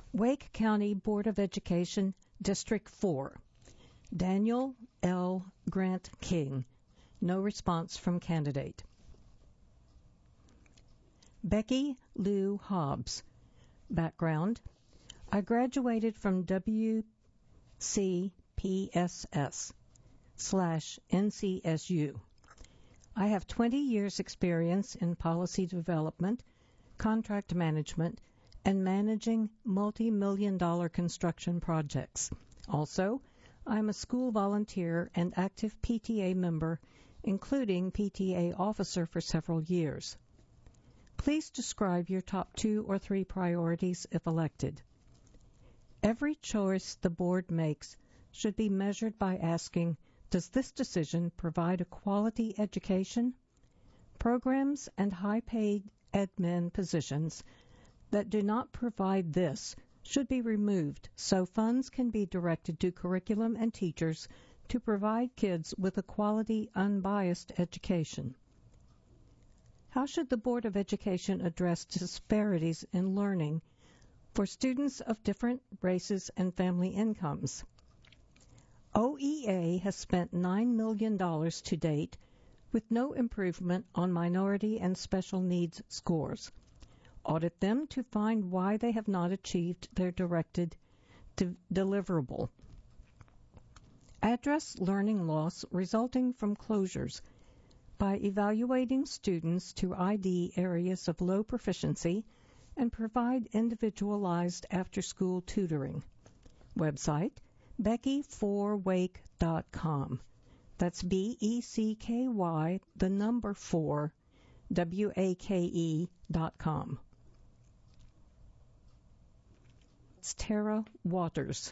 Wake County Board of Education, District 4. Daniel L. Grant King. No response from candidate. Becky Lou Hobbs. Background: I graduated from WCPSS/NCSU. I have 20 years' experience in policy development, contract management, and managing multi-million-dollar construction projects. Also, I'm a school volunteer and active PTA member, including PTA officer for several years. Please describe your top 2 or 3 priorities if elected. Every choice the board makes should be measured by asking, does this decision provide a quality education? Programs and high-paid admin positions that do not provide this should be removed so funds can be directed to curriculum and teachers to provide kids with a quality, unbiased education. How should the Board of Education address disparities in learning for students of different races and family incomes? OEA has spent $9 million to date with no improvement on minority and special needs scores. Audit them to find why they have not achieved their directed deliverable. Address learning loss resulting from closures by evaluating students to ID areas of low proficiency and provide individualized after-school tutoring. Website: becky4wake.com. That's BECKY, the number 4, WAKE.com. It's Tara Waters.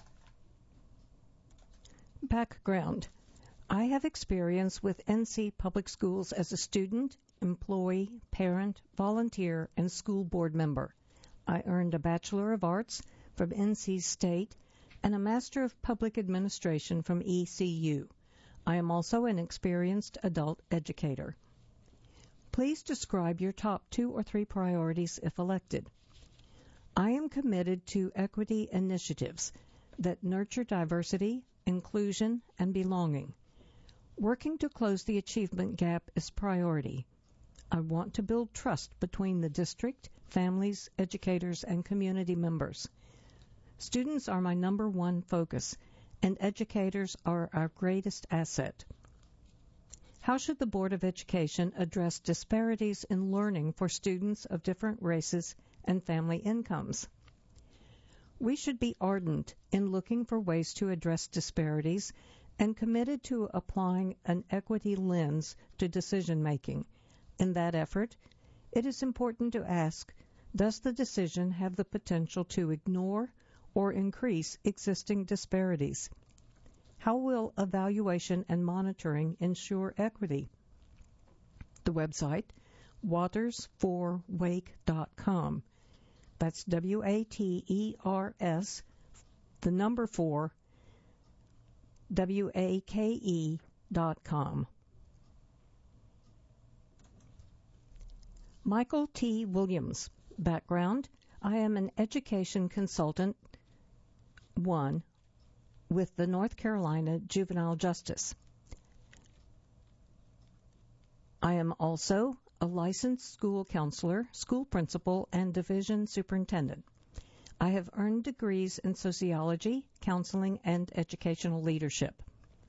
Background: I have experience with NC Public Schools as a student, employee, parent, volunteer, and school board member. I earned a Bachelor of Arts from NC State and a Master of Public Administration from ECU. I am also an experienced adult educator. Please describe your top 2 or 3 priorities if elected. I am committed to equity initiatives that nurture diversity, inclusion, and belonging. Working to close the achievement gap is priority. I want to build trust between the district, families, educators, and community members. Students are my number 1 focus, and educators are our greatest asset. How should the Board of Education address disparities in learning for students of different races and family incomes? We should be ardent in looking for ways to address disparities and committed to applying an equity lens to decision-making. In that effort, it is important to ask, does the decision have the potential to ignore or increase existing disparities? How will evaluation and monitoring ensure equity? The website, waters4wake.com. That's WATERS, the number 4, WAKE.com. Michael T. Williams. Background: I am an education consultant, 1, with the North Carolina Juvenile Justice. I am also a licensed school counselor, school principal, and division superintendent. I have earned degrees in sociology, counseling, and educational leadership.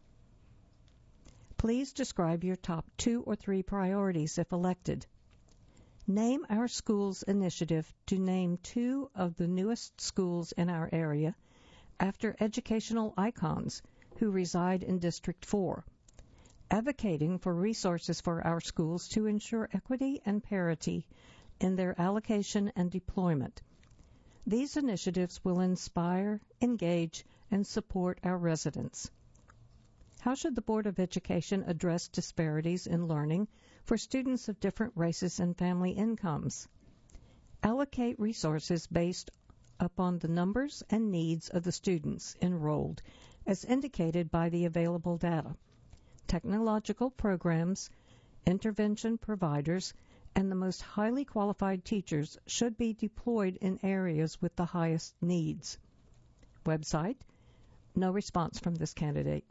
Please describe your top 2 or 3 priorities if elected. Name our school's initiative to name 2 of the newest schools in our area after educational icons who reside in District 4, advocating for resources for our schools to ensure equity and parity in their allocation and deployment. These initiatives will inspire, engage, and support our residents. How should the Board of Education address disparities in learning for students of different races and family incomes? Allocate resources based upon the numbers and needs of the students enrolled, as indicated by the available data. Technological programs, intervention providers, and the most highly qualified teachers should be deployed in areas with the highest needs. Website, no response from this candidate.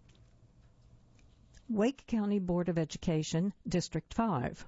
Wake County Board of Education, District 5.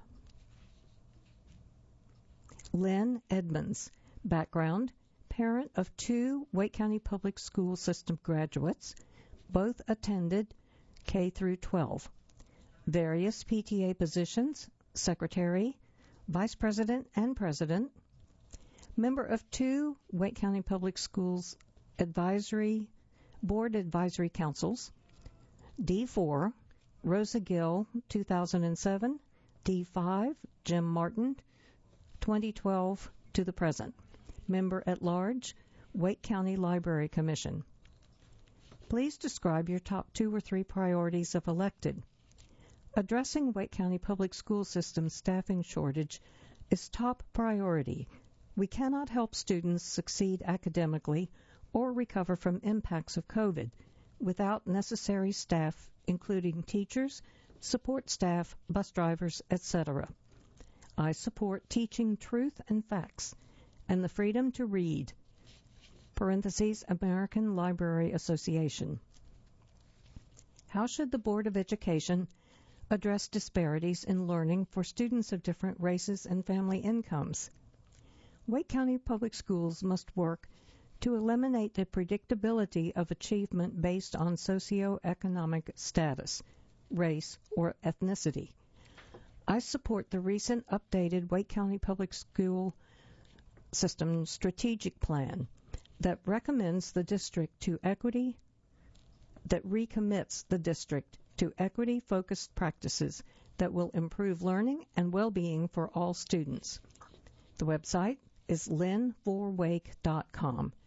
Lynn Edmonds, background, parent of 2 Wake County Public School System graduates, both attended K through 12. Various PTA positions, secretary, vice president, and president. Member of 2 Wake County Public Schools Board Advisory Councils. D4, Rosa Gill, 2007. D5, Jim Martin, 2012 to the present. Member at Large, Wake County Library Commission. Please describe your top 2 or 3 priorities if elected. Addressing Wake County Public School System staffing shortage is top priority. We cannot help students succeed academically or recover from impacts of COVID without necessary staff, including teachers, support staff, bus drivers, etc. I support teaching truth and facts and the freedom to read, parentheses, American Library Association. How should the Board of Education address disparities in learning for students of different races and family incomes? Wake County Public Schools must work to eliminate the predictability of achievement based on socioeconomic status, race, or ethnicity. I support the recent updated Wake County Public School System Strategic Plan that recommends the district to equity, that recommits the district to equity-focused practices that will improve learning and well-being for all students. The website is lynn4wake.com,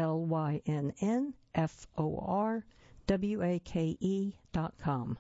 lynnforwake.com.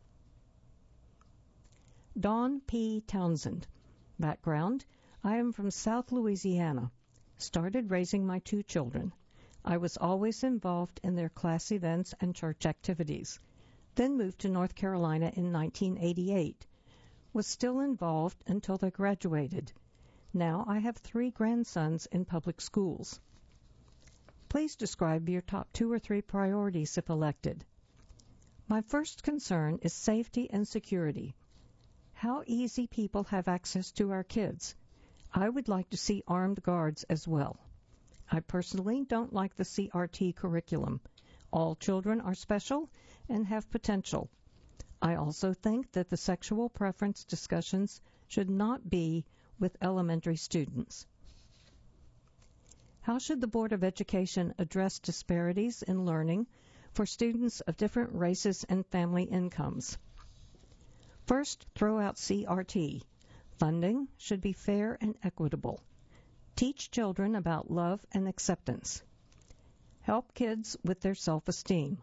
Dawn P. Townsend, background, I am from South Louisiana. Started raising my 2 children. I was always involved in their class events and church activities. Then moved to North Carolina in 1988. Was still involved until they graduated. Now I have 3 grandsons in public schools. Please describe your top 2 or 3 priorities if elected. My first concern is safety and security. How easy people have access to our kids. I would like to see armed guards as well. I personally don't like the CRT curriculum. All children are special and have potential. I also think that the sexual preference discussions should not be with elementary students. How should the Board of Education address disparities in learning for students of different races and family incomes? First, throw out CRT. Funding should be fair and equitable. Teach children about love and acceptance. Help kids with their self-esteem.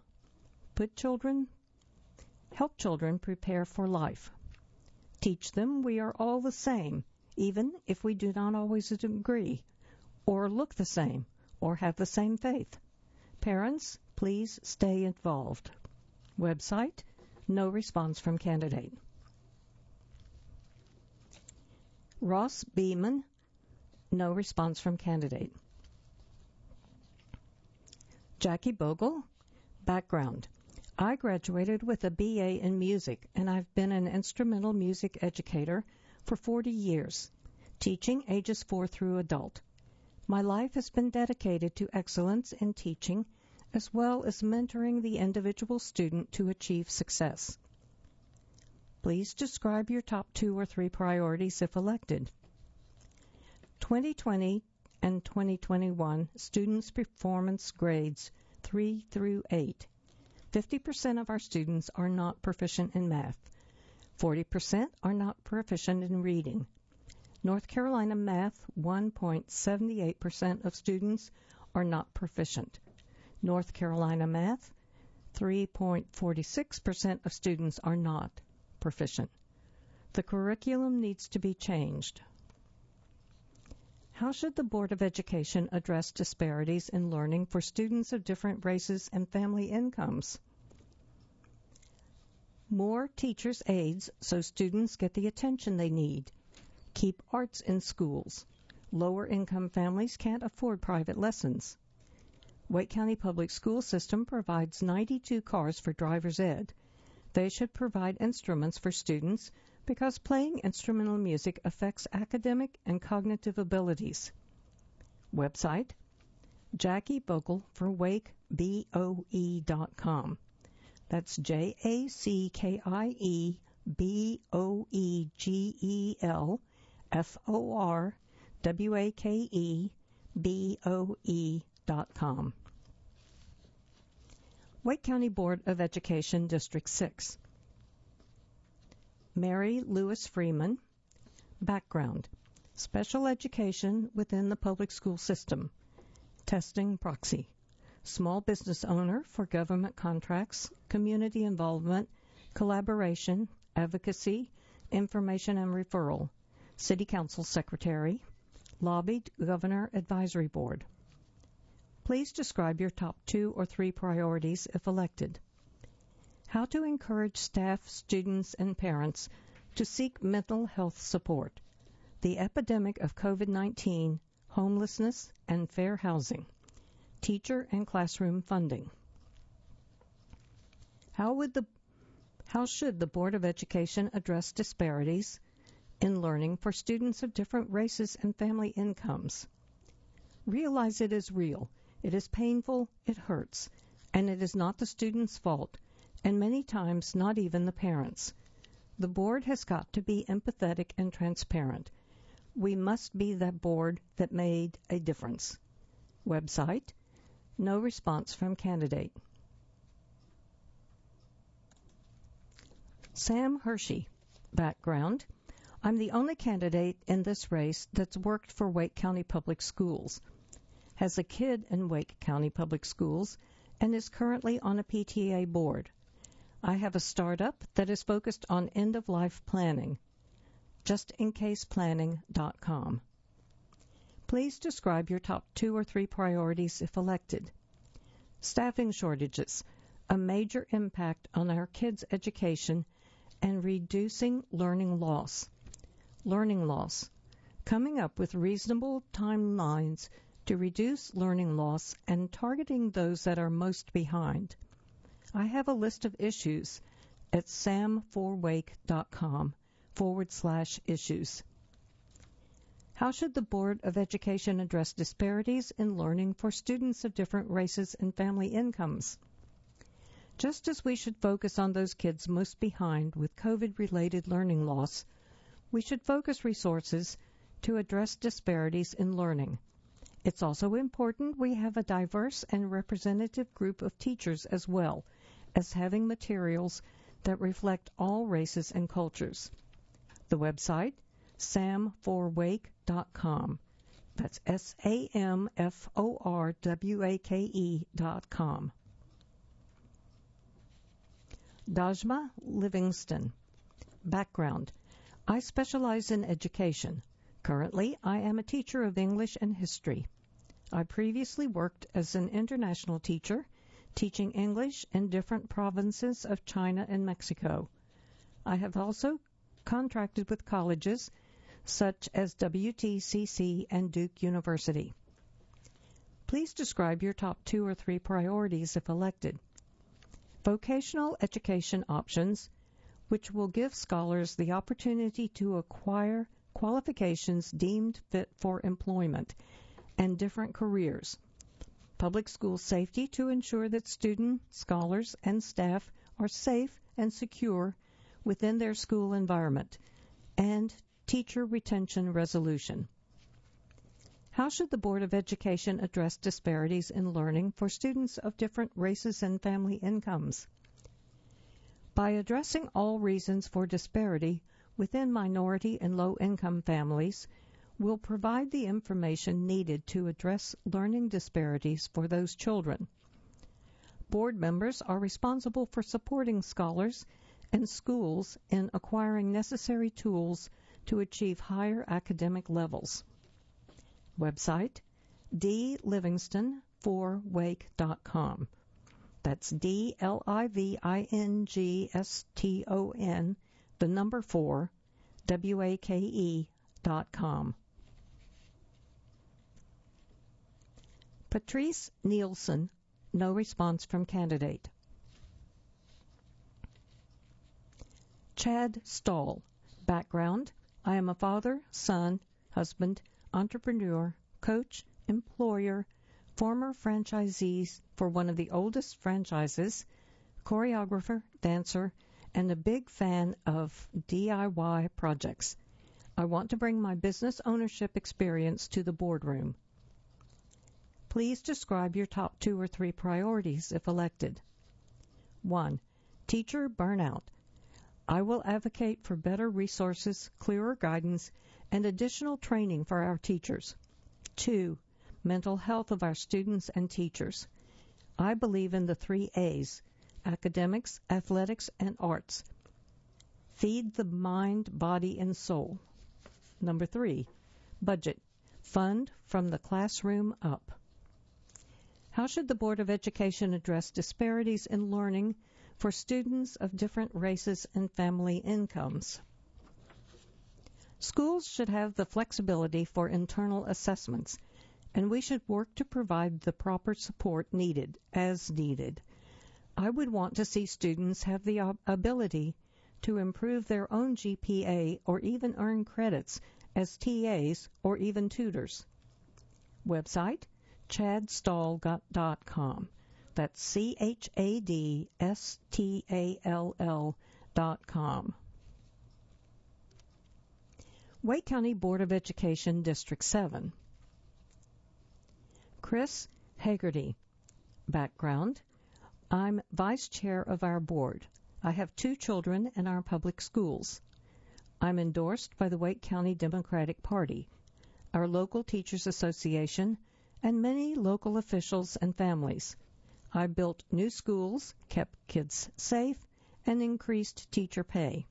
Help children prepare for life. Teach them we are all the same, even if we do not always agree, or look the same, or have the same faith. Parents, please stay involved. Website, no response from candidate. Ross Beeman, no response from candidate. Jackie Bogle, background. I graduated with a BA in music, and I've been an instrumental music educator for 40 years, teaching ages 4 through adult. My life has been dedicated to excellence in teaching, as well as mentoring the individual student to achieve success. Please describe your top 2 or 3 priorities if elected. 2020 and 2021 students' performance grades 3 through 8. 50% of our students are not proficient in math. 40% are not proficient in reading. North Carolina math, 1.78% of students are not proficient. North Carolina math, 3.46% of students are not proficient. The curriculum needs to be changed. How should the Board of Education address disparities in learning for students of different races and family incomes? More teachers' aides so students get the attention they need. Keep arts in schools. Lower-income families can't afford private lessons. Wake County Public School System provides 92 cars for driver's ed. They should provide instruments for students because playing instrumental music affects academic and cognitive abilities. Website, Jackie Bogle for WakeBoe.com. That's JackieBoegel.com. Wake County Board of Education, District 6. Mary Lewis Freeman. Background: special education within the public school system. Testing proxy. Small business owner for government contracts, community involvement, collaboration, advocacy, information and referral. City Council Secretary. Lobbied Governor Advisory Board. Please describe your top 2 or 3 priorities if elected. How to encourage staff, students, and parents to seek mental health support. The epidemic of COVID-19, homelessness, and fair housing. Teacher and classroom funding. How should the Board of Education address disparities in learning for students of different races and family incomes? Realize it is real. It is painful, it hurts, and it is not the student's fault, and many times not even the parents. The board has got to be empathetic and transparent. We must be that board that made a difference. Website, no response from candidate. Sam Hershey. Background: I'm the only candidate in this race that's worked for Wake County Public Schools, has a kid in Wake County Public Schools, and is currently on a PTA board. I have a startup that is focused on end-of-life planning. JustinCasePlanning.com. Please describe your top 2 or 3 priorities if elected. Staffing shortages, a major impact on our kids' education, and reducing learning loss. Learning loss, coming up with reasonable timelines to reduce learning loss and targeting those that are most behind. I have a list of issues at sam4wake.com/issues. How should the Board of Education address disparities in learning for students of different races and family incomes? Just as we should focus on those kids most behind with COVID-related learning loss, we should focus resources to address disparities in learning. It's also important we have a diverse and representative group of teachers as well as having materials that reflect all races and cultures. The website, sam4wake.com. That's SAMFORWAKE.com. Dajma Livingston. Background: I specialize in education. Currently, I am a teacher of English and history. I previously worked as an international teacher, teaching English in different provinces of China and Mexico. I have also contracted with colleges such as WTCC and Duke University. Please describe your top 2 or 3 priorities if elected. Vocational education options, which will give scholars the opportunity to acquire qualifications deemed fit for employment and different careers. Public school safety to ensure that students, scholars, and staff are safe and secure within their school environment, and teacher retention resolution. How should the Board of Education address disparities in learning for students of different races and family incomes? By addressing all reasons for disparity within minority and low-income families, will provide the information needed to address learning disparities for those children. Board members are responsible for supporting scholars and schools in acquiring necessary tools to achieve higher academic levels. Website, dlivingston4wake.com. That's DLIVINGSTON, the number 4, WAKE.com. www.ncpublicschools.org. Patrice Nielsen, no response from candidate. Chad Stahl, background, I am a father, son, husband, entrepreneur, coach, employer, former franchisee for one of the oldest franchises, choreographer, dancer, and a big fan of DIY projects. I want to bring my business ownership experience to the boardroom. Please describe your top 2 or 3 priorities if elected. 1. Teacher burnout. I will advocate for better resources, clearer guidance, and additional training for our teachers. 2. Mental health of our students and teachers. I believe in the 3 A's, academics, athletics, and arts. Feed the mind, body, and soul. Number 3. Budget. Fund from the classroom up. How should the Board of Education address disparities in learning for students of different races and family incomes? Schools should have the flexibility for internal assessments, and we should work to provide the proper support needed, as needed. I would want to see students have the ability to improve their own GPA or even earn credits as TAs or even tutors. Website, chadstall.com. That's CHADSTALL.com. Wake County Board of Education, District 7. Chris Hagerty. Background, I'm vice chair of our board. I have 2 children in our public schools. I'm endorsed by the Wake County Democratic Party, our local teachers association, and many local officials and families. I built new schools, kept kids safe, and increased teacher pay.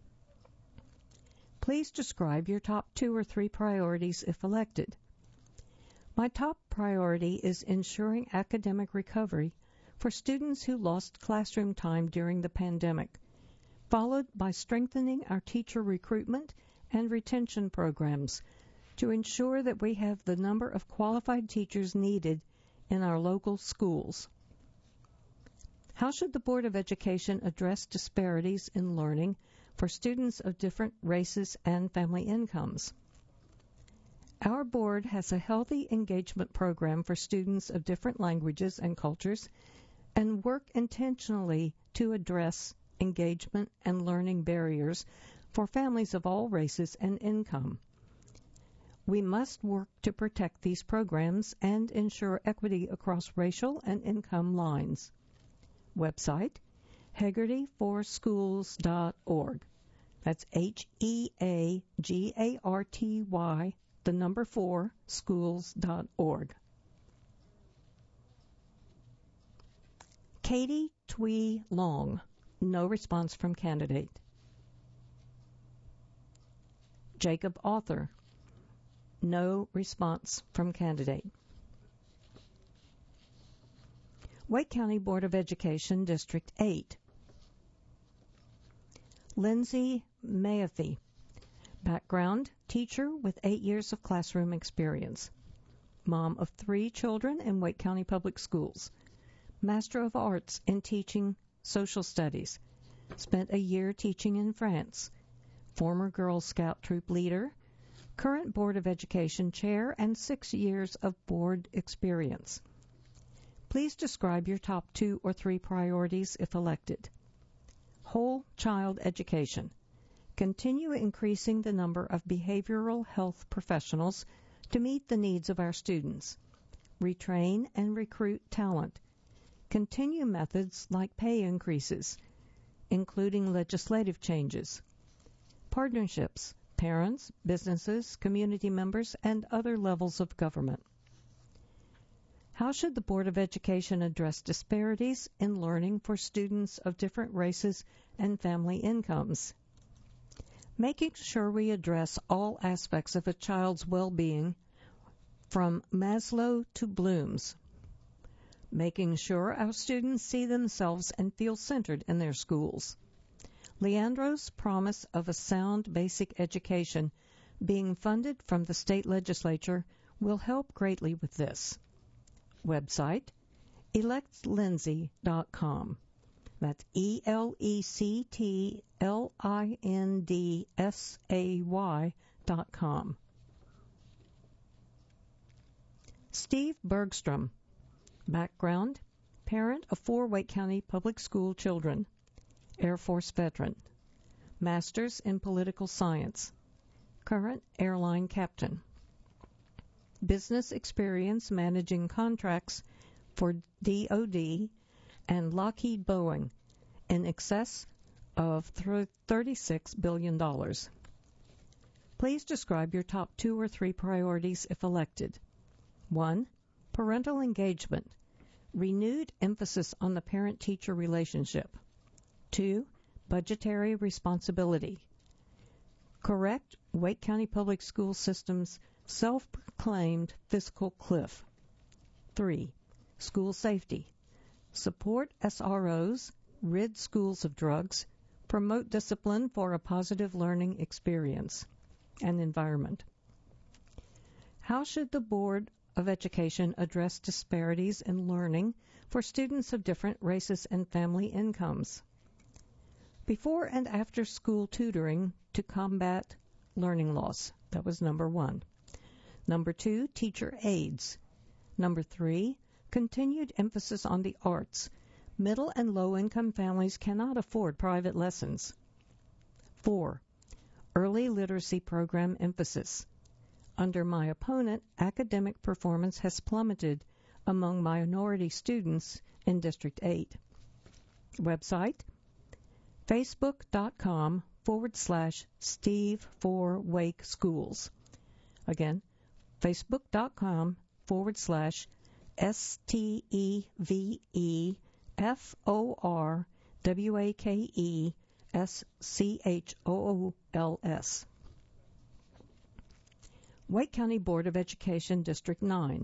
Please describe your top 2 or 3 priorities if elected. My top priority is ensuring academic recovery for students who lost classroom time during the pandemic, followed by strengthening our teacher recruitment and retention programs to ensure that we have the number of qualified teachers needed in our local schools. How should the Board of Education address disparities in learning for students of different races and family incomes? Our board has a healthy engagement program for students of different languages and cultures and work intentionally to address engagement and learning barriers for families of all races and income. We must work to protect these programs and ensure equity across racial and income lines. Website, HagertyForSchools.org. That's HEAGARTY, the number 4, schools.org. Katie Twee Long, no response from candidate. Jacob Author, no response from candidate. Wake County Board of Education, District 8. Lindsay Mayathi. Background, teacher with 8 years of classroom experience. Mom of 3 children in Wake County Public Schools. Master of Arts in Teaching Social Studies. Spent a year teaching in France. Former Girl Scout troop leader. Current Board of Education chair and 6 years of board experience. Please describe your top 2 or 3 priorities if elected. Whole child education. Continue increasing the number of behavioral health professionals to meet the needs of our students. Retrain and recruit talent. Continue methods like pay increases, including legislative changes. Partnerships, parents, businesses, community members, and other levels of government. How should the Board of Education address disparities in learning for students of different races and family incomes? Making sure we address all aspects of a child's well-being, from Maslow to Bloom's. Making sure our students see themselves and feel centered in their schools. Leandro's promise of a sound basic education Being funded from the state legislature will help greatly with this. Website, electlindsay.com. That's ElectLindsay.com. Steve Bergstrom. Background, parent of 4 Wake County Public School children. Air Force veteran. Master's in Political Science. Current airline captain. Business experience managing contracts for DoD and Lockheed Boeing in excess of $36 billion. Please describe your top 2 or 3 priorities if elected. 1. Parental engagement. Renewed emphasis on the parent-teacher relationship. 2. Budgetary responsibility. Correct Wake County Public School System's self-proclaimed fiscal cliff. 3. School safety. Support SROs, rid schools of drugs, promote discipline for a positive learning experience and environment. How should the Board of Education address disparities in learning for students of different races and family incomes? Before and after school tutoring to combat learning loss. That was number 1. Number 2, teacher aides. Number 3, continued emphasis on the arts. Middle and low-income families cannot afford private lessons. 4, early literacy program emphasis. Under my opponent, academic performance has plummeted among minority students in District 8. Website, facebook.com/Steve4Wake Schools. Again, facebook.com/STEVEFORWAKESCHOOLS. Wake County Board of Education, District 9.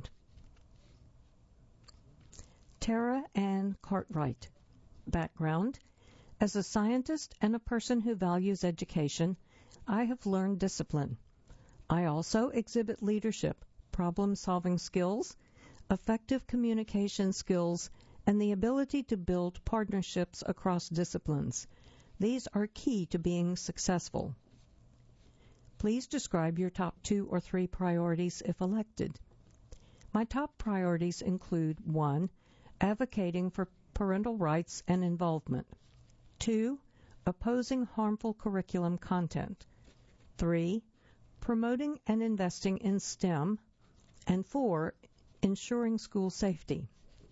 Tara Ann Cartwright. Background, as a scientist and a person who values education, I have learned discipline. I also exhibit leadership, problem-solving skills, effective communication skills, and the ability to build partnerships across disciplines. These are key to being successful. Please describe your top 2 or 3 priorities if elected. My top priorities include 1. Advocating for parental rights and involvement. 2. Opposing harmful curriculum content. 3. Promoting and investing in STEM. And 4. Ensuring school safety.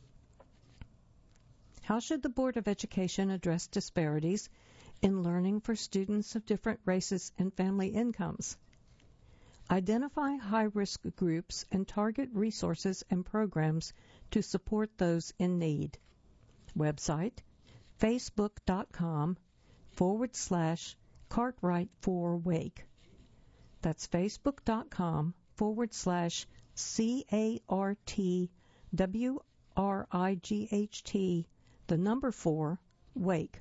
How should the Board of Education address disparities in learning for students of different races and family incomes? Identify high-risk groups and target resources and programs to support those in need. Website, facebook.com/Cartwright4Wake. That's facebook.com/CARTWRIGHT, the number 4, Wake.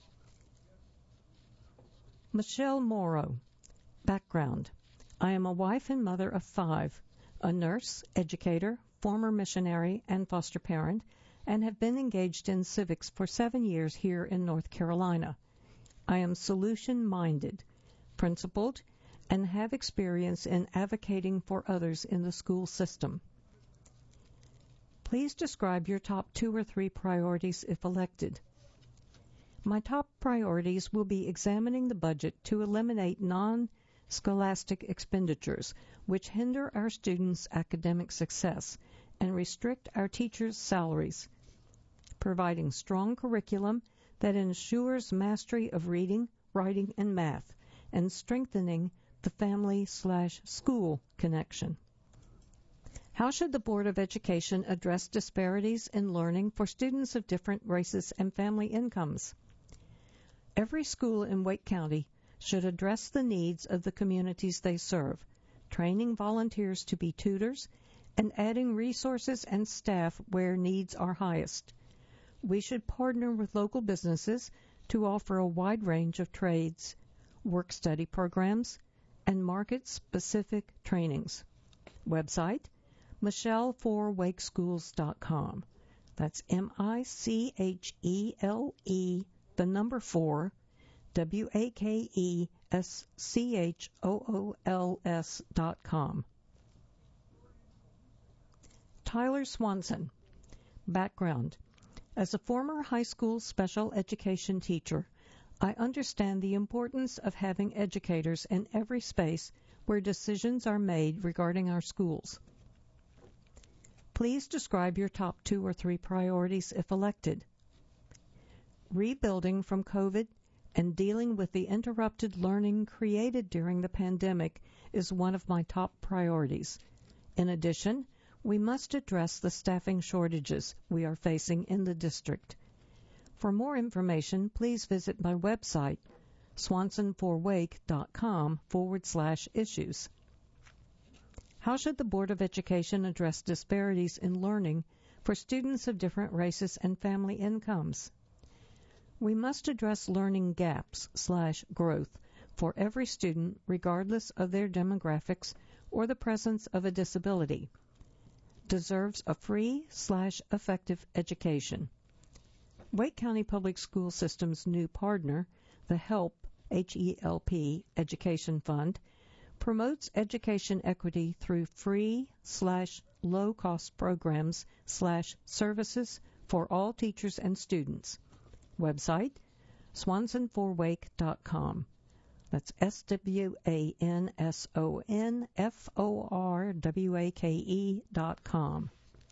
Michelle Morrow. Background, I am a wife and mother of 5, a nurse, educator, former missionary, and foster parent, and have been engaged in civics for 7 years here in North Carolina. I am solution-minded, principled, and have experience in advocating for others in the school system. Please describe your top 2 or 3 priorities if elected. My top priorities will be examining the budget to eliminate non-scholastic expenditures which hinder our students' academic success and restrict our teachers' salaries, providing strong curriculum that ensures mastery of reading, writing, and math, and strengthening the family/school connection. How should the Board of Education address disparities in learning for students of different races and family incomes? Every school in Wake County should address the needs of the communities they serve, training volunteers to be tutors, and adding resources and staff where needs are highest. We should partner with local businesses to offer a wide range of trades, work-study programs, and market-specific trainings. Website, MichelleForWakeSchools.com. That's MICHELE, the number 4, WAKESCHOOLS.com. Tyler Swanson. Background. As a former high school special education teacher, I understand the importance of having educators in every space where decisions are made regarding our schools. Please describe your top 2 or 3 priorities if elected. Rebuilding from COVID and dealing with the interrupted learning created during the pandemic is one of my top priorities. In addition, we must address the staffing shortages we are facing in the district. For more information, please visit my website, swansonforwake.com/issues. How should the Board of Education address disparities in learning for students of different races and family incomes? We must address learning gaps/growth for every student regardless of their demographics or the presence of a disability. Deserves a free/effective education. Wake County Public School System's new partner, the HELP, H-E-L-P, Education Fund, promotes education equity through free/low-cost programs/services for all teachers and students. Website, swansonforwake.com. That's SWANSONFORWAKE.com.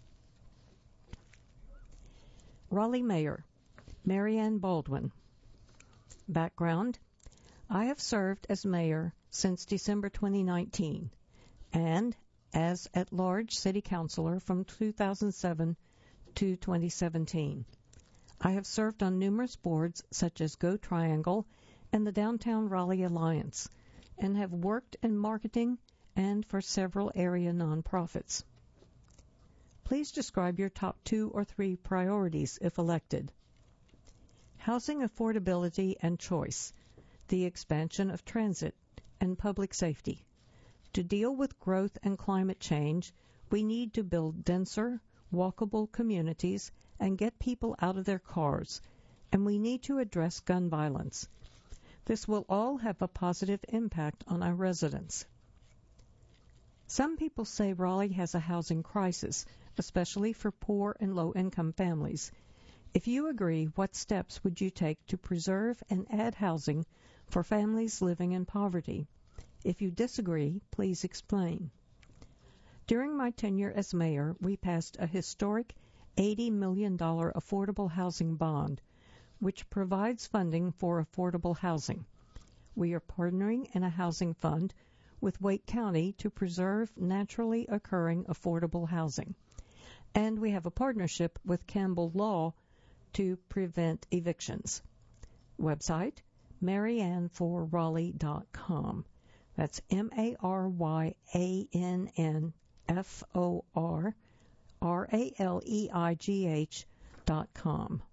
Raleigh Mayor, Marianne Baldwin. Background, I have served as mayor since December 2019 and as at-large city councilor from 2007 to 2017. I have served on numerous boards such as Go Triangle and the Downtown Raleigh Alliance, and have worked in marketing and for several area nonprofits. Please describe your top 2 or 3 priorities if elected. Housing affordability and choice, the expansion of transit, and public safety. To deal with growth and climate change, we need to build denser, walkable communities and get people out of their cars, and we need to address gun violence. This will all have a positive impact on our residents. Some people say Raleigh has a housing crisis, especially for poor and low-income families. If you agree, what steps would you take to preserve and add housing for families living in poverty? If you disagree, please explain. During my tenure as mayor, we passed a historic $80 million affordable housing bond, which provides funding for affordable housing. We are partnering in a housing fund with Wake County to preserve naturally occurring affordable housing. And we have a partnership with Campbell Law to prevent evictions. Website, MarianneForRaleigh.com. That's MarianneForRaleigh.com.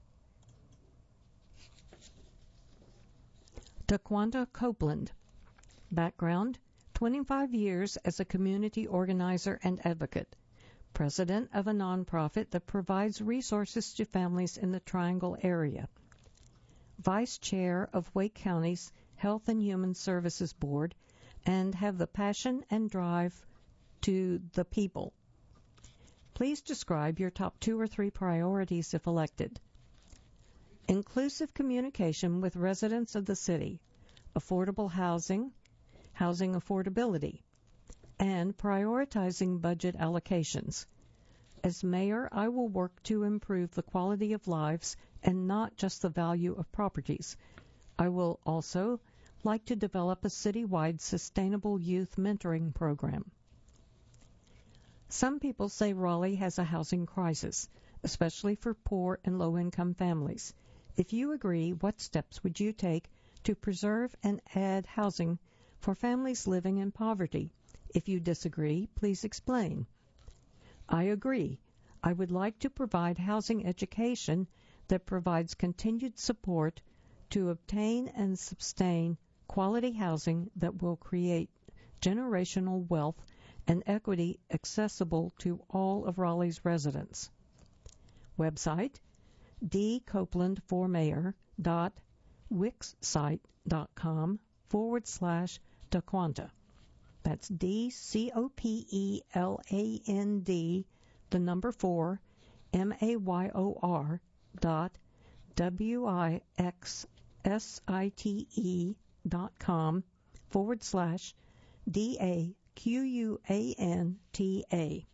Daquanda Copeland. Background, 25 years as a community organizer and advocate. President of a nonprofit that provides resources to families in the Triangle area. Vice Chair of Wake County's Health and Human Services Board, and have the passion and drive to the people. Please describe your top 2 or 3 priorities if elected. Inclusive communication with residents of the city, affordable housing, housing affordability, and prioritizing budget allocations. As mayor, I will work to improve the quality of lives and not just the value of properties. I will also like to develop a citywide sustainable youth mentoring program. Some people say Raleigh has a housing crisis, especially for poor and low-income families. If you agree, what steps would you take to preserve and add housing for families living in poverty? If you disagree, please explain. I agree. I would like to provide housing education that provides continued support to obtain and sustain quality housing that will create generational wealth and equity accessible to all of Raleigh's residents. Website, dcopeland4mayor.wixsite.com/Daquanta. That's DCOPELAND, the number 4, MAYOR dot WIXSITE.com/DAQUANTA.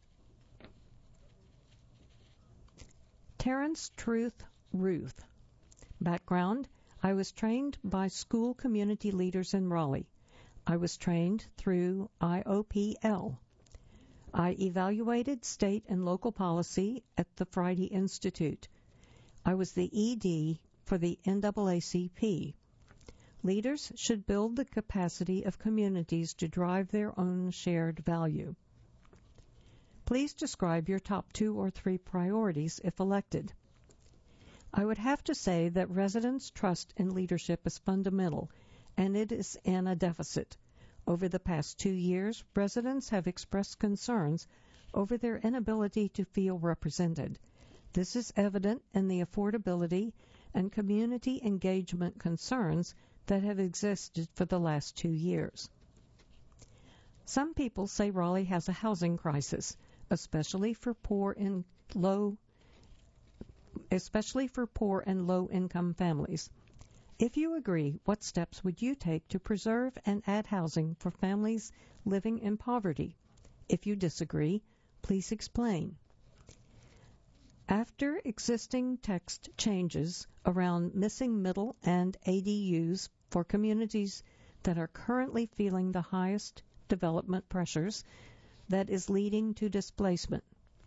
Terrence Truth Ruth. Background: I was trained by school community leaders in Raleigh. I was trained through IOPL. I evaluated state and local policy at the Friday Institute. I was the ED for the NAACP. Leaders should build the capacity of communities to drive their own shared value. Please describe your top 2 or 3 priorities if elected. I would have to say that residents' trust in leadership is fundamental, and it is in a deficit. Over the past 2 years, residents have expressed concerns over their inability to feel represented. This is evident in the affordability and community engagement concerns that have existed for the last 2 years. Some people say Raleigh has a housing crisis, especially for poor and low-income families. If you agree, what steps would you take to preserve and add housing for families living in poverty? If you disagree, please explain. After existing text changes around missing middle and ADUs for communities that are currently feeling the highest development pressures, that is leading to displacement.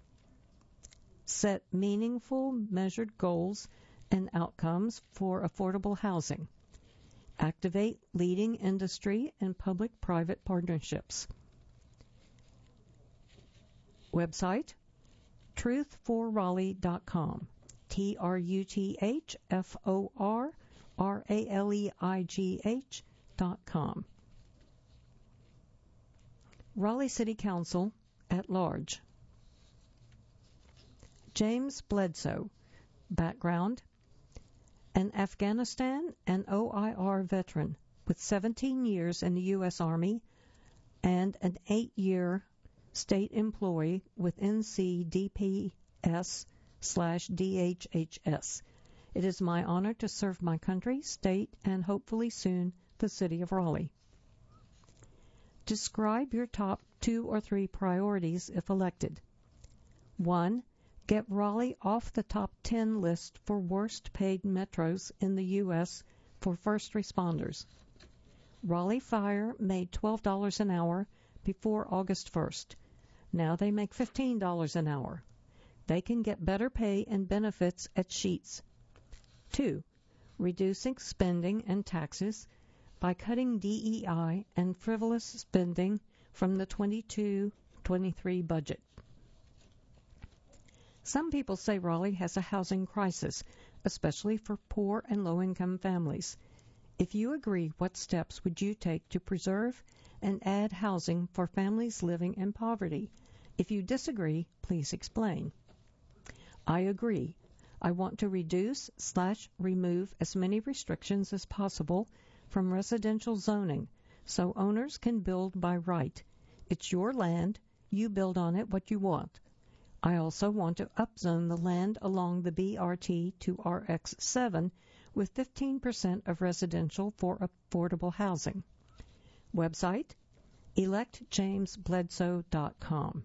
Set meaningful, measured goals and outcomes for affordable housing. Activate leading industry and public-private partnerships. Website, truthforraleigh.com. TRUTHFORRALEIGH.com. Raleigh City Council at large. James Bledsoe. Background: an Afghanistan and OIR veteran with 17 years in the U.S. Army and an 8-year state employee with NCDPS/DHHS. It is my honor to serve my country, state, and hopefully soon the city of Raleigh. Describe your top 2 or 3 priorities if elected. 1. Get Raleigh off the top 10 list for worst paid metros in the U.S. for first responders. Raleigh Fire made $12 an hour before August 1st. Now they make $15 an hour. They can get better pay and benefits at Sheetz. 2. Reducing spending and taxes by cutting DEI and frivolous spending from the 22-23 budget. Some people say Raleigh has a housing crisis, especially for poor and low-income families. If you agree, what steps would you take to preserve and add housing for families living in poverty? If you disagree, please explain. I agree. I want to reduce/remove as many restrictions as possible from residential zoning so owners can build by right. It's your land. You build on it what you want. I also want to upzone the land along the BRT to RX7 with 15% of residential for affordable housing. Website, electjamesbledsoe.com.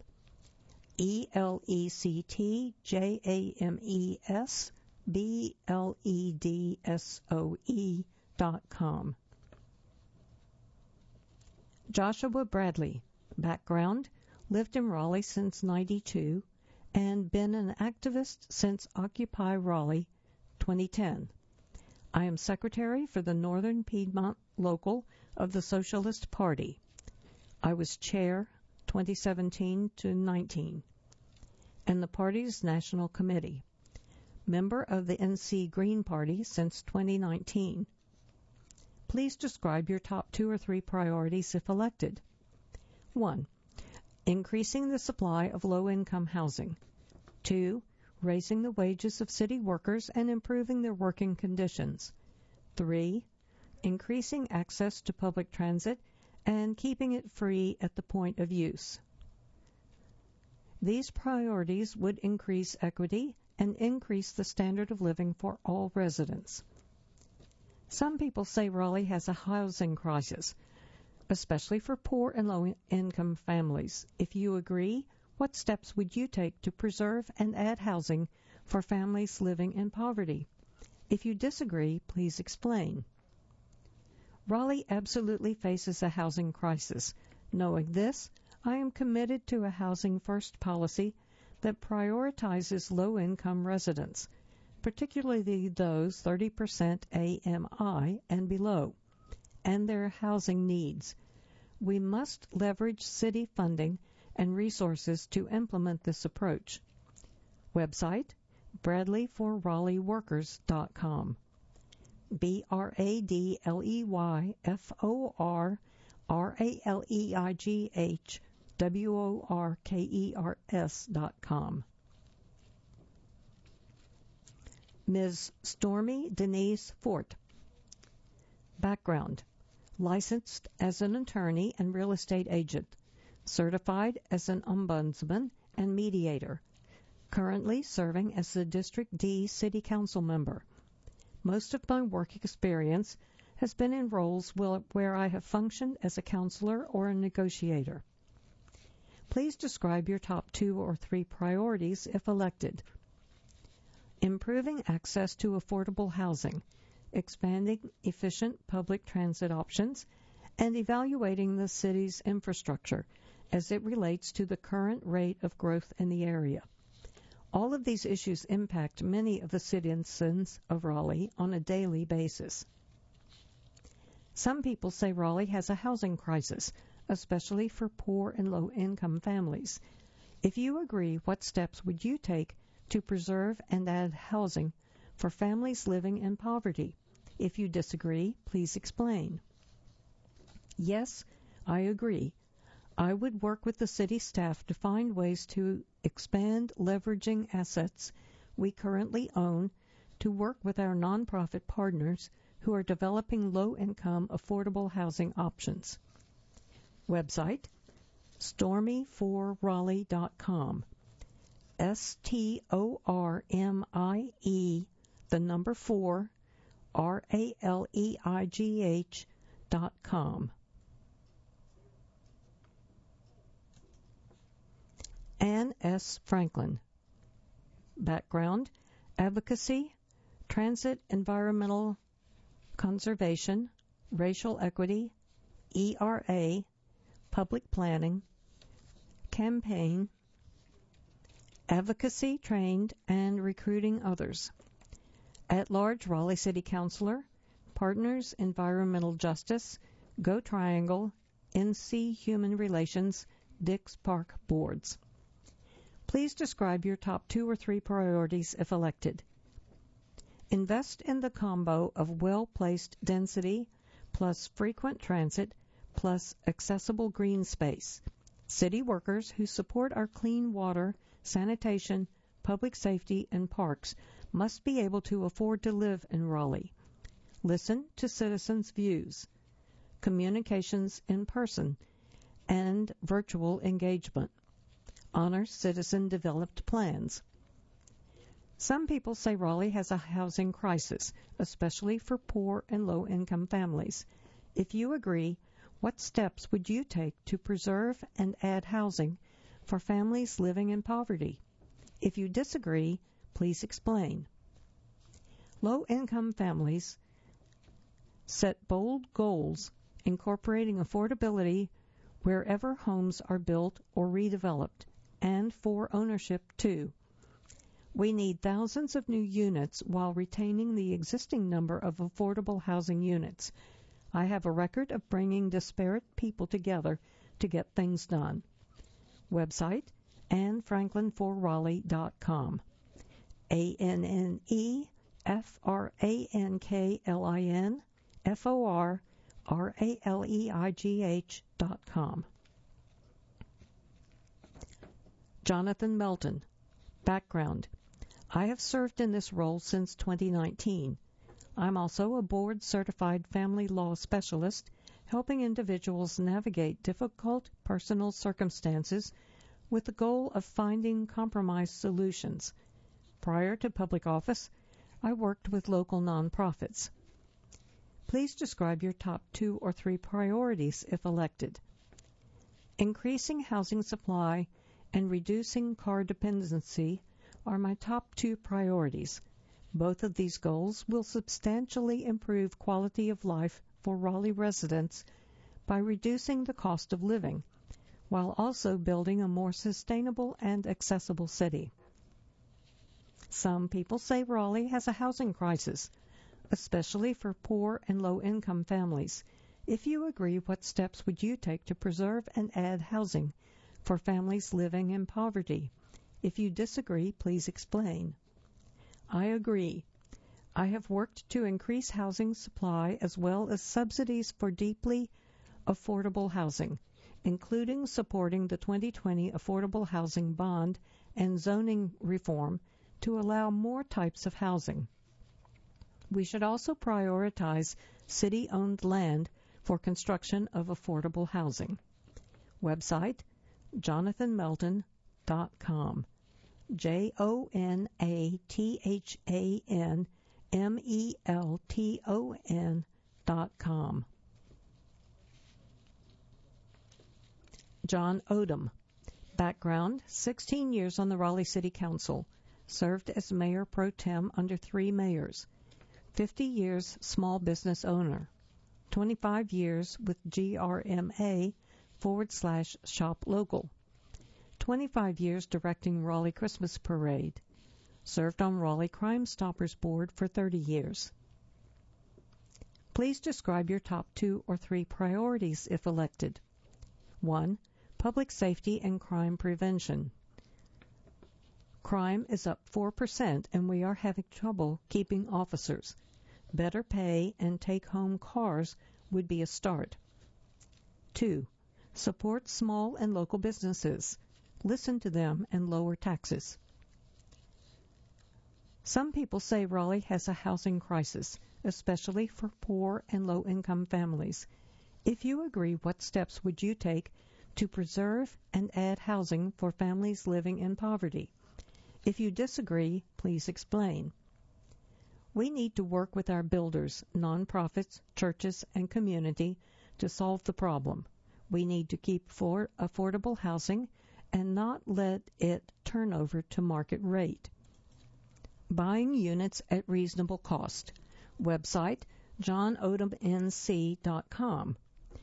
ELECTJamesBledsoe.com. Joshua Bradley. Background, lived in Raleigh since '92 and been an activist since Occupy Raleigh 2010. I am secretary for the Northern Piedmont Local of the Socialist Party. I was chair 2017 to 19, and the party's national committee. Member of the NC Green Party since 2019. Please describe your top 2 or 3 priorities if elected. 1. Increasing the supply of low-income housing. 2. Raising the wages of city workers and improving their working conditions. 3. Increasing access to public transit and keeping it free at the point of use. These priorities would increase equity and increase the standard of living for all residents. Some people say Raleigh has a housing crisis, especially for poor and low-income families. If you agree, what steps would you take to preserve and add housing for families living in poverty? If you disagree, please explain. Raleigh absolutely faces a housing crisis. Knowing this, I am committed to a Housing First policy that prioritizes low-income residents, particularly those 30% AMI and below, and their housing needs. We must leverage city funding and resources to implement this approach. Website, BradleyForRaleighWorkers.com. BradleyForRaleighWorkers.com. Ms. Stormy Denise Fort. Background: licensed as an attorney and real estate agent, certified as an ombudsman and mediator, currently serving as the District D City Council member. Most of my work experience has been in roles where I have functioned as a counselor or a negotiator. Please describe your top 2 or 3 priorities if elected. Improving access to affordable housing, expanding efficient public transit options, and evaluating the city's infrastructure as it relates to the current rate of growth in the area. All of these issues impact many of the citizens of Raleigh on a daily basis. Some people say Raleigh has a housing crisis, especially for poor and low-income families. If you agree, what steps would you take to preserve and add housing for families living in poverty? If you disagree, please explain. Yes, I agree. I would work with the city staff to find ways to expand leveraging assets we currently own to work with our nonprofit partners who are developing low-income affordable housing options. Website, StormyForRaleigh.com. STORMIE, the number 4, RALEIGH.com. Anne S. Franklin. Background: advocacy, transit, environmental conservation, racial equity, ERA, public planning, campaign, advocacy trained, and recruiting others. At-large Raleigh City Councilor, Partners Environmental Justice, Go Triangle, NC Human Relations, Dix Park Boards. Please describe your top 2 or 3 priorities if elected. Invest in the combo of well-placed density plus frequent transit plus accessible green space. City workers who support our clean water, sanitation, public safety, and parks must be able to afford to live in Raleigh. Listen to citizens' views. Communications in person and virtual engagement. Honor citizen-developed plans. Some people say Raleigh has a housing crisis, especially for poor and low-income families. If you agree, what steps would you take to preserve and add housing for families living in poverty? If you disagree, please explain. Low-income families set bold goals incorporating affordability wherever homes are built or redeveloped, and for ownership too. We need thousands of new units while retaining the existing number of affordable housing units. I have a record of bringing disparate people together to get things done. Website, AnneFranklinForRaleigh.com. ANNEFRANKLIN forraleigh.com. Jonathan Melton. Background. I have served in this role since 2019. I'm also a board-certified family law specialist, helping individuals navigate difficult personal circumstances with the goal of finding compromise solutions. Prior to public office, I worked with local nonprofits. Please describe your top 2 or 3 priorities if elected. Increasing housing supply and reducing car dependency are my top 2 priorities. Both of these goals will substantially improve quality of life for Raleigh residents by reducing the cost of living, while also building a more sustainable and accessible city. Some people say Raleigh has a housing crisis, especially for poor and low-income families. If you agree, what steps would you take to preserve and add housing for families living in poverty? If you disagree, please explain. I agree. I have worked to increase housing supply as well as subsidies for deeply affordable housing, including supporting the 2020 Affordable Housing Bond and zoning reform to allow more types of housing. We should also prioritize city-owned land for construction of affordable housing. Website, jonathanmelton.com. JONATHANMELTON.com. John Odom. Background, 16 years on the Raleigh City Council. Served as mayor pro tem under 3 mayors. 50 years small business owner. 25 years with GRMA/shop local. 25 years directing Raleigh Christmas Parade. Served on Raleigh Crime Stoppers Board for 30 years. Please describe your top 2 or 3 priorities if elected. 1. Public safety and crime prevention. Crime is up 4% and we are having trouble keeping officers. Better pay and take-home cars would be a start. 2. Support small and local businesses. Listen to them and lower taxes. Some people say Raleigh has a housing crisis, especially for poor and low-income families. If you agree, what steps would you take to preserve and add housing for families living in poverty? If you disagree, please explain. We need to work with our builders, nonprofits, churches, and community to solve the problem. We need to keep affordable housing and not let it turn over to market rate. Buying units at reasonable cost. Website, johnodomnc.com.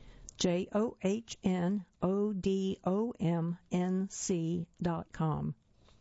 JOHNODOMNC.com.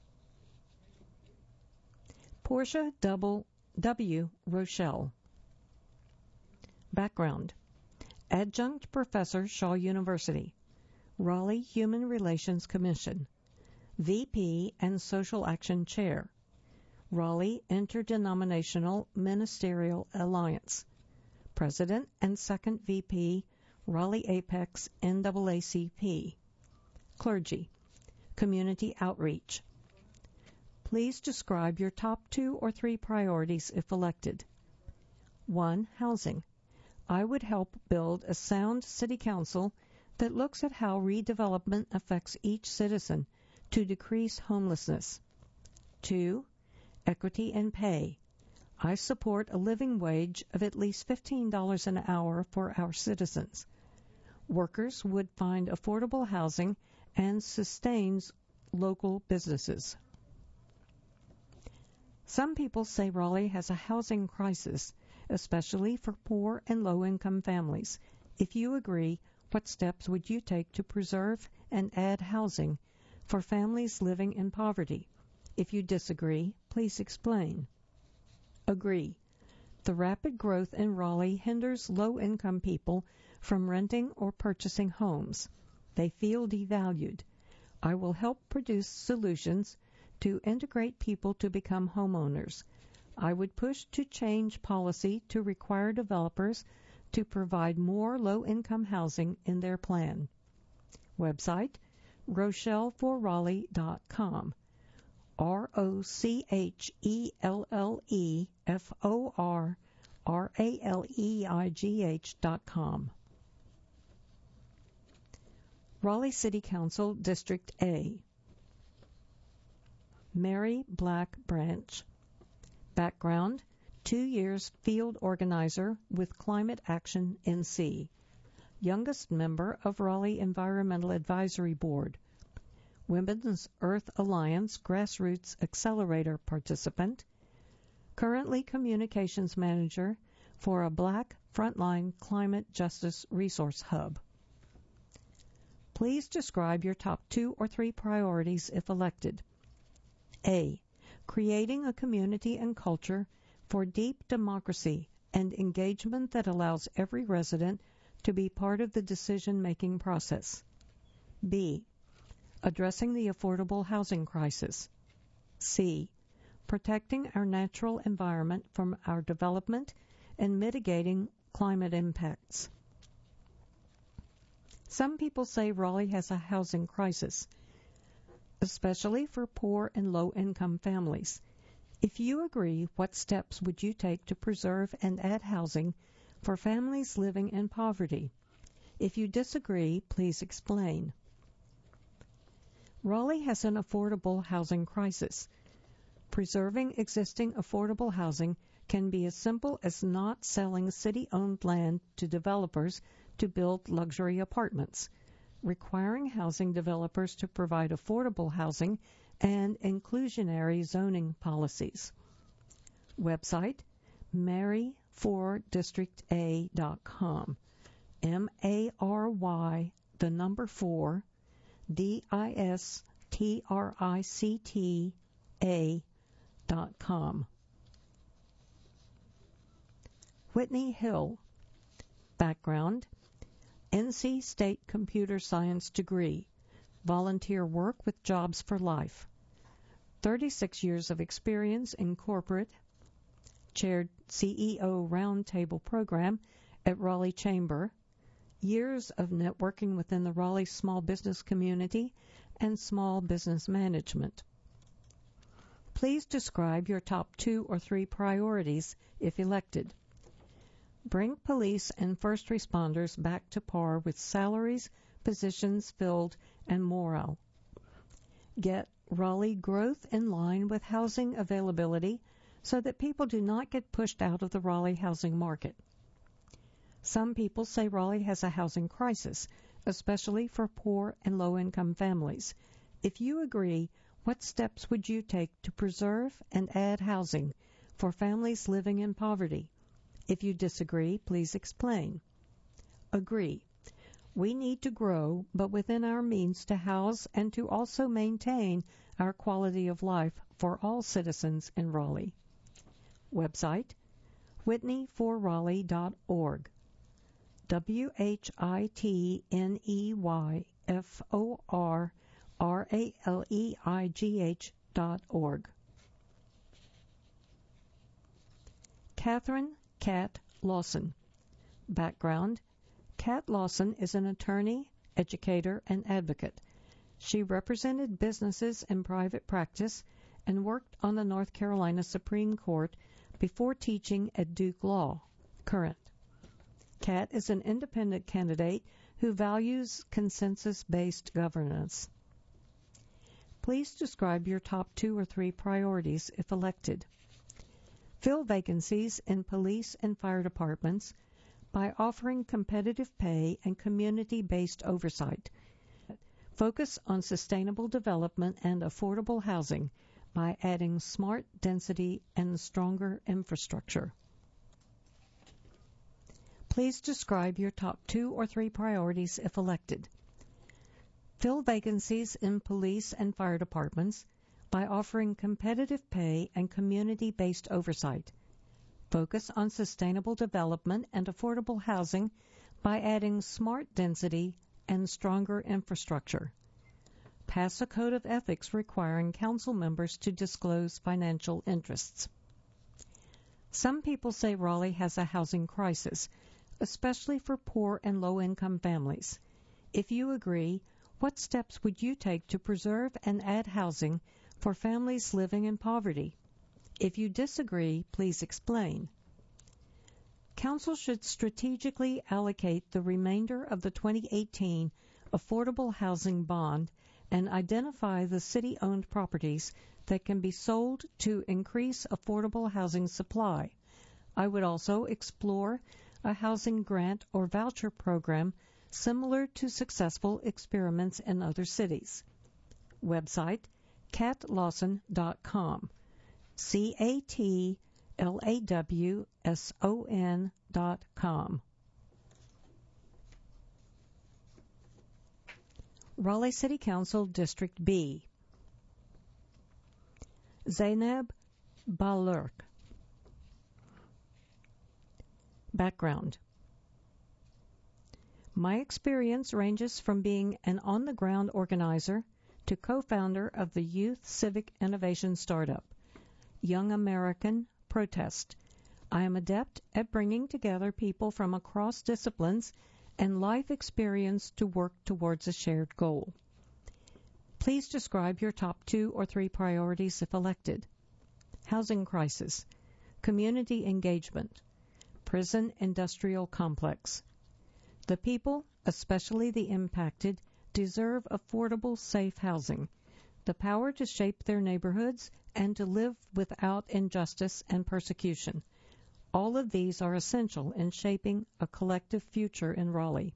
Portia W. Rochelle. Background. Adjunct Professor, Shaw University. Raleigh Human Relations Commission. VP and Social Action Chair. Raleigh Interdenominational Ministerial Alliance. President and Second VP, Raleigh Apex NAACP. Clergy. Community Outreach. Please describe your top 2 or 3 priorities if elected. 1. Housing. I would help build a sound city council that looks at how redevelopment affects each citizen to decrease homelessness. 2. Equity and pay. I support a living wage of at least $15 an hour for our citizens. Workers would find affordable housing and sustains local businesses. Some people say Raleigh has a housing crisis, especially for poor and low-income families. If you agree, what steps would you take to preserve and add housing for families living in poverty? If you disagree, please explain. Agree. The rapid growth in Raleigh hinders low-income people from renting or purchasing homes. They feel devalued. I will help produce solutions to integrate people to become homeowners. I would push to change policy to require developers to provide more low-income housing in their plan. Website, RochelleForRaleigh.com. RochelleForRaleigh.com. Raleigh City Council District A. Mary Black Branch. Background, 2 years field organizer with Climate Action NC. Youngest member of Raleigh Environmental Advisory Board. Women's Earth Alliance Grassroots Accelerator participant. Currently Communications Manager for a Black Frontline Climate Justice Resource Hub. Please describe your top 2 or 3 priorities if elected. A. Creating a community and culture for deep democracy and engagement that allows every resident to be part of the decision-making process. B. Addressing the affordable housing crisis. C. Protecting our natural environment from our development and mitigating climate impacts. Some people say Raleigh has a housing crisis, especially for poor and low-income families. If you agree, what steps would you take to preserve and add housing for families living in poverty? If you disagree, please explain. Raleigh has an affordable housing crisis. Preserving existing affordable housing can be as simple as not selling city-owned land to developers to build luxury apartments, requiring housing developers to provide affordable housing, and inclusionary zoning policies. Website, Mary4districta.com. MARY, the number 4, DISTRICTA.com. Whitney Hill. Background, NC State Computer Science degree, volunteer work with Jobs for Life. 36 years of experience in corporate, chaired CEO Roundtable program at Raleigh Chamber, years of networking within the Raleigh small business community and small business management. Please describe your top 2 or 3 priorities if elected. Bring police and first responders back to par with salaries, positions filled, and morale. Get Raleigh growth in line with housing availability so that people do not get pushed out of the Raleigh housing market. Some people say Raleigh has a housing crisis, especially for poor and low-income families. If you agree, what steps would you take to preserve and add housing for families living in poverty? If you disagree, please explain. Agree. We need to grow, but within our means to house and to also maintain our quality of life for all citizens in Raleigh. Website, whitneyforraleigh.org. WHITNEYFORRALEIGH.org. Catherine Cat Lawson. Background, Cat Lawson is an attorney, educator, and advocate. She represented businesses in private practice and worked on the North Carolina Supreme Court before teaching at Duke Law, current. Cat is an independent candidate who values consensus-based governance. Please describe your top 2 or 3 priorities if elected. Fill vacancies in police and fire departments by offering competitive pay and community-based oversight. Focus on sustainable development and affordable housing by adding smart density and stronger infrastructure. Please describe your top 2 or 3 priorities if elected. Fill vacancies in police and fire departments by offering competitive pay and community-based oversight. Focus on sustainable development and affordable housing by adding smart density and stronger infrastructure. Pass a code of ethics requiring council members to disclose financial interests. Some people say Raleigh has a housing crisis, especially for poor and low-income families. If you agree, what steps would you take to preserve and add housing for families living in poverty? If you disagree, please explain. Council should strategically allocate the remainder of the 2018 Affordable Housing Bond and identify the city-owned properties that can be sold to increase affordable housing supply. I would also explore a housing grant or voucher program similar to successful experiments in other cities. Website, catlawson.com. CATLAWSON.com. Raleigh City Council District B. Zainab Balurk. Background. My experience ranges from being an on-the-ground organizer to co-founder of the youth civic innovation startup, Young American Protest. I am adept at bringing together people from across disciplines and life experience to work towards a shared goal. Please describe your top 2 or 3 priorities if elected. Housing crisis, community engagement, prison industrial complex. The people, especially the impacted, deserve affordable, safe housing, the power to shape their neighborhoods, and to live without injustice and persecution. All of these are essential in shaping a collective future in Raleigh.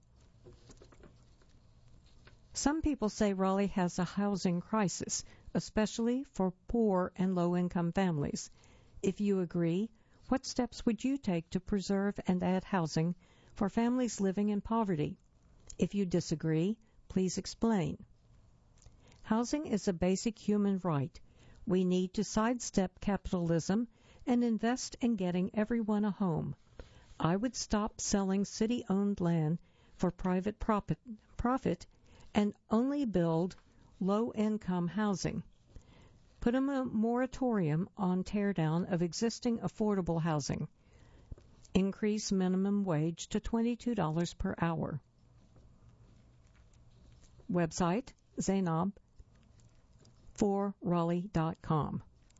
Some people say Raleigh has a housing crisis, especially for poor and low-income families. If you agree, what steps would you take to preserve and add housing for families living in poverty? If you disagree, please explain. Housing is a basic human right. We need to sidestep capitalism and invest in getting everyone a home. I would stop selling city-owned land for private profit and only build low-income housing. Put a moratorium on teardown of existing affordable housing. Increase minimum wage to $22 per hour. Website, zainab4raleigh.com.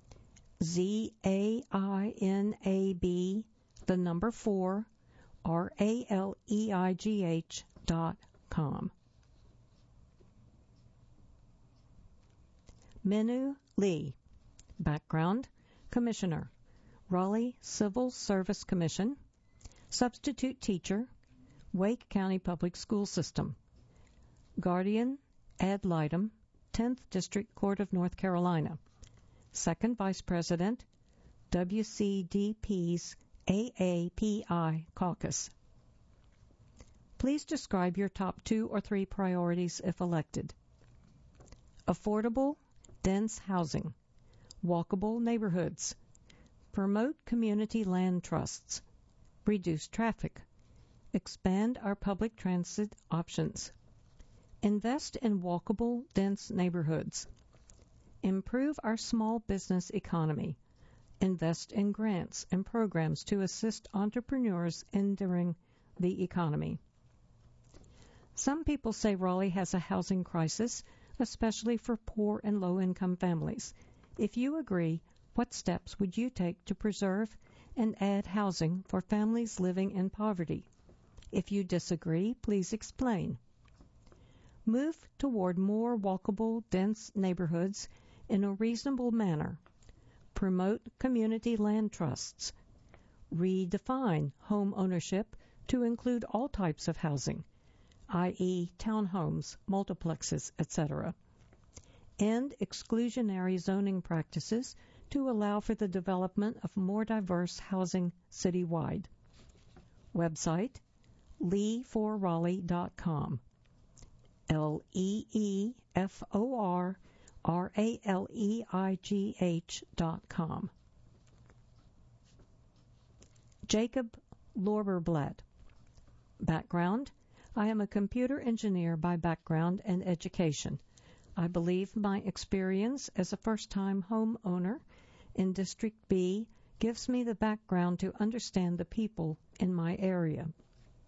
ZAINAB, the number 4, RALEIGH.com. Minu Lee. Background, Commissioner, Raleigh Civil Service Commission, Substitute Teacher, Wake County Public School System, Guardian ad litem, 10th District Court of North Carolina, Second Vice President, WCDP's AAPI Caucus. Please describe your top 2 or 3 priorities if elected. Affordable, dense housing, walkable neighborhoods, promote community land trusts, reduce traffic, expand our public transit options, invest in walkable, dense neighborhoods, improve our small business economy, invest in grants and programs to assist entrepreneurs entering the economy. Some people say Raleigh has a housing crisis, especially for poor and low-income families. If you agree, what steps would you take to preserve and add housing for families living in poverty? If you disagree, please explain. Move toward more walkable, dense neighborhoods in a reasonable manner. Promote community land trusts. Redefine home ownership to include all types of housing, i.e. townhomes, multiplexes, etc. End exclusionary zoning practices to allow for the development of more diverse housing citywide. Website, lee4raleigh.com. LEEFORRALEIGH.com. Jacob Lorberblatt. Background, I am a computer engineer by background and education. I believe my experience as a first-time homeowner in District B gives me the background to understand the people in my area.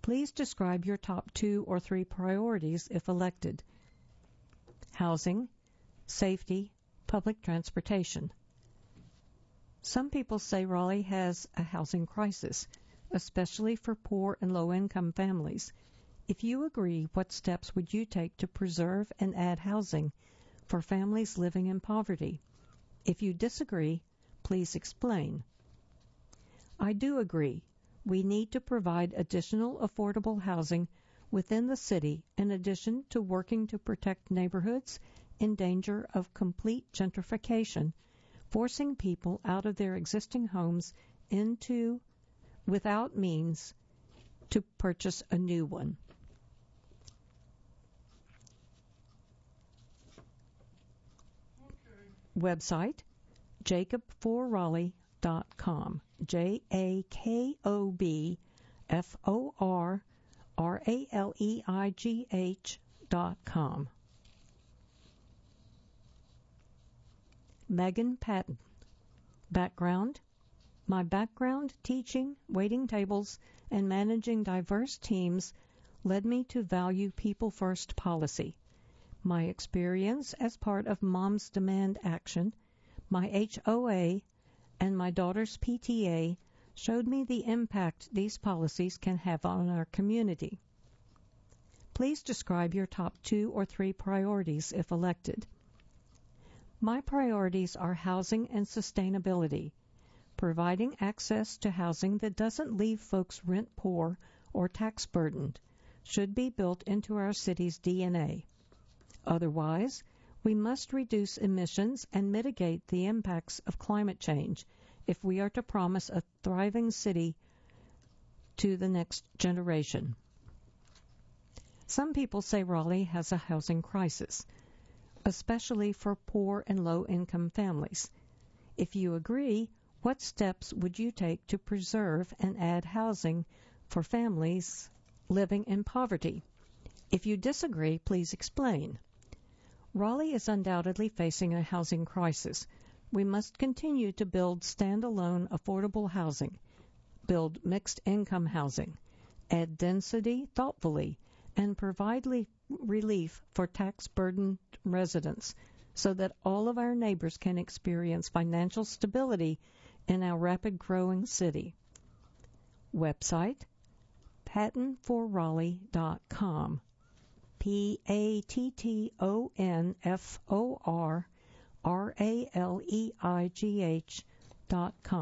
Please describe your top 2 or 3 priorities if elected. Housing, safety, public transportation. Some people say Raleigh has a housing crisis, especially for poor and low-income families. If you agree, what steps would you take to preserve and add housing for families living in poverty? If you disagree, please explain. I do agree. We need to provide additional affordable housing within the city in addition to working to protect neighborhoods in danger of complete gentrification, forcing people out of their existing homes into without means to purchase a new one. Website, jacobforraleigh.com. JACOBFORRALEIGH.com. Megan Patton. Background. My background teaching, waiting tables, and managing diverse teams led me to value people-first policy. My experience as part of Moms Demand Action, my HOA, and my daughter's PTA showed me the impact these policies can have on our community. Please describe your top 2 or 3 priorities if elected. My priorities are housing and sustainability. Providing access to housing that doesn't leave folks rent poor or tax burdened should be built into our city's DNA. Otherwise, we must reduce emissions and mitigate the impacts of climate change if we are to promise a thriving city to the next generation. Some people say Raleigh has a housing crisis, especially for poor and low-income families. If you agree, what steps would you take to preserve and add housing for families living in poverty? If you disagree, please explain. Raleigh is undoubtedly facing a housing crisis. We must continue to build standalone affordable housing, build mixed-income housing, add density thoughtfully, and provide relief for tax-burdened residents so that all of our neighbors can experience financial stability in our rapid-growing city. Website, pattonforraleigh.com. PATTONFORRALEIGH.com.